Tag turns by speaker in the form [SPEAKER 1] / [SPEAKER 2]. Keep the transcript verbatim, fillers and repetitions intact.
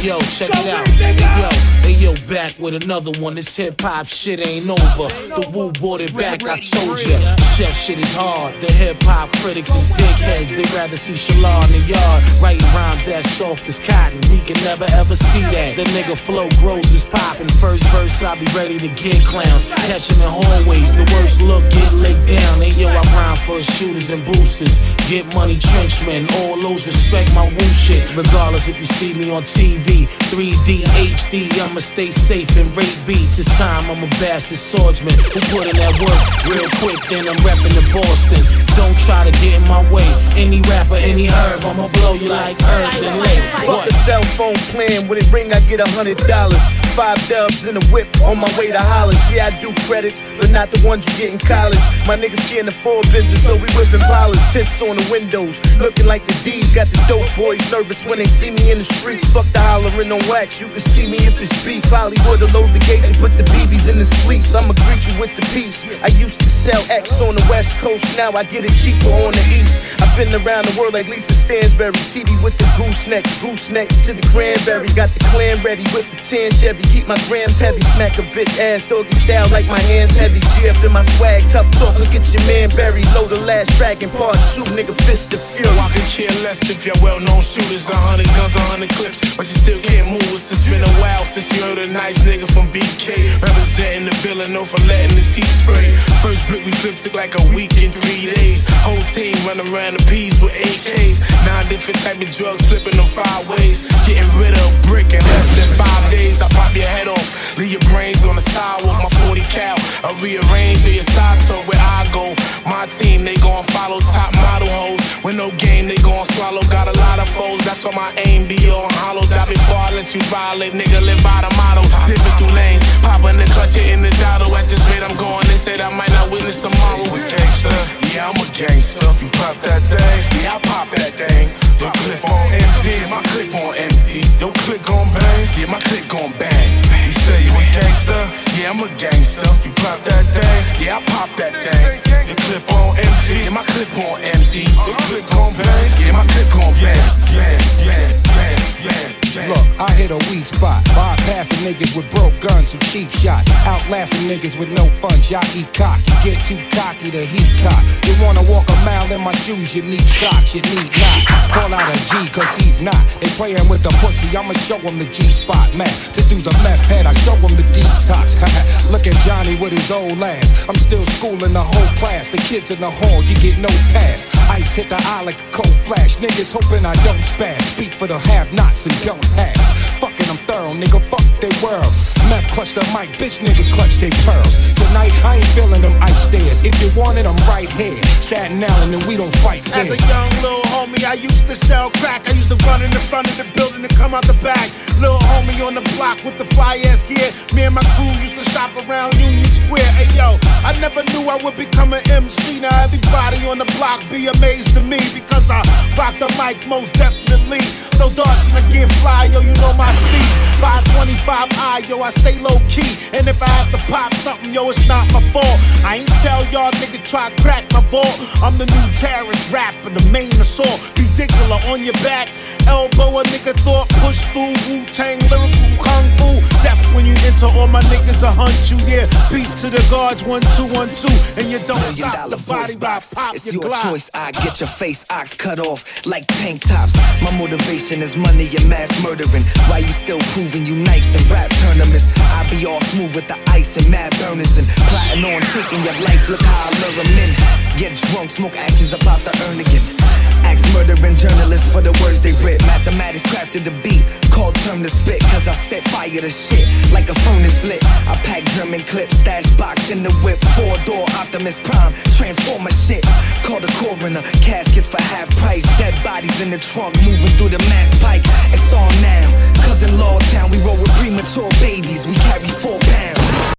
[SPEAKER 1] yo, check it out. Hey yo, hey yo, back with another one. This hip hop shit ain't over. The Wu brought it back, I told ya. Chef shit is hard. The hip hop critics is dickheads. They rather see Shalon in the yard writing rhymes that soft as cotton. We can never ever see that. The nigga flow grows is poppin'. First verse, I be ready to get clowns. Catch 'em in hallways. The worst look, get licked down. Hey yo, I rhyme for shooters and boosters. Get money, trenchmen. All those respect my woo shit. Regardless if you see me on T V, three D, H D, I'ma stay safe and rate beats. It's time, I'm a bastard swordsman who put in that work real quick, then I'm reppin' to Boston. Don't try to get in my way. Any rapper, any herb, I'ma blow you like herbs and lead.
[SPEAKER 2] Fuck a cell phone plan, when it ring I get a hundred dollars. Five dubs in a whip on my way to Hollis. Yeah, I do credits, but not the ones you get in college. My niggas can't afford Benzes, so we whipping polish. Tints on the windows, looking like the D's. Got the dope boys nervous when they see me in the streets. Fuck the hollering on wax, you can see me if it's beef. Hollywood will load the gauge and put the B Bs in this fleece. I'ma greet you with the peace. I used to sell X on the west coast, now I get it cheaper on the east. I've been around the world like Lisa Stansberry. T V with the goosenecks, goosenecks to the cranberry. Got the clan ready with the tan Chevy. Keep my grams heavy, smack a bitch ass doggy style like my hands heavy. G F in my swag, tough talk, look at your man Barry. Load the last dragon part two, nigga fist the fury.
[SPEAKER 3] I could care less if you're well-known shooters. A hundred guns, a hundred clips, but you still can't move us. It's been a while since you heard a nice nigga from B K representing the villain, no for letting this heat spray. First brick we flipped took like a week in three days. Whole team running around the P's with A Ks. Nine different type of drugs slipping in five ways. Getting rid of a brick in less than five days. I pop your head off, leave your brains on the sidewalk. My forty cal, I rearrange to your side toe where I go. My team, they gon' follow top model hoes. With no game, they gon' swallow. Got a lot of foes, that's why my aim be on hollow. Die before I let you violate, nigga, live by the motto. Dipping through lanes, popping the clutch, hitting the dotto. At this rate I'm going, they said I might not witness tomorrow.
[SPEAKER 4] You a gangster? Yeah, I'm a gangster. You pop that thing? Yeah, I pop that thing. Your clip on empty, my clip on empty. Your clip gon' bang? Yeah, my clip gon' bang. You say you a gangster? Yeah, I'm a gangster. You pop that thing? Yeah, I pop that thing. Your clip on empty, yeah, my clip on empty. Your clip gon' bang? Yeah, my clip gon' bang. Bang, bang, bang, bang.
[SPEAKER 5] Look, I hit a weak spot, bypassing niggas with broke guns who cheap shot, outlasting niggas with no funds. Y'all eat cock, you get too cocky to heat cock. You wanna walk a mile in my shoes, you need socks, you need not. Call out a G, cause he's not. They playin' with the pussy, I'ma show him the G-spot, man. This dude's a meth head, I show him the detox. Look at Johnny with his old ass. I'm still schooling the whole class. The kids in the hall, you get no pass. Ice hit the eye like a cold flash. Niggas hoping I don't spaz. Speak for the have-nots and don't haves. Fucking I'm thorough, nigga, fuck they world. Meth clutch the mic, bitch niggas clutch they pearls. Tonight I ain't feeling them ice stairs. If you want it, I'm right here. Staten Island and we don't fight fair.
[SPEAKER 6] As a young little homie, I used to sell crack. I used to run in the front of the building and come out the back. Little homie on the block with the fly-ass gear. Me and my crew used to shop around Union Square. Hey yo, I never knew I would become an M C. Now everybody on the block be amazed to me because I rock the mic most definitely. Throw darts and I get fly, yo, you know my steed. five twenty-five I, yo, I stay low key. And if I have to pop something, yo, it's not my fault. I ain't tell y'all niggas try to crack my vault. I'm the new terrorist rapper, the main assault. Ridiculous on your back, elbow a nigga thought. Push through Wu-Tang, lyrical kung fu. Death when you enter, all my niggas will hunt you. Yeah, peace to the guards, one, two, one, two. And you don't
[SPEAKER 7] Million
[SPEAKER 6] stop the body rock, pop
[SPEAKER 7] it's
[SPEAKER 6] your
[SPEAKER 7] your
[SPEAKER 6] glide.
[SPEAKER 7] choice, I get your face ox cut off like tank tops. My motivation is money and mass murdering. Why you still proving you nice in rap tournaments? I be all smooth with the ice and mad burners and plotting on taking your life. Look how I lure 'em in. Get drunk, smoke ashes about to earn again. Ask murdering journalists for the words they read. Mathematics crafted the beat, called term to spit. Cause I set fire to shit like a furnace lit. I pack German clips, stash box in the whip. Four door Optimus Prime, transformer shit. Call the coroner, caskets for half price. Dead bodies in the trunk, moving through the mass pike. It's on now, cause in Lawtown we roll with premature babies. We carry four pounds.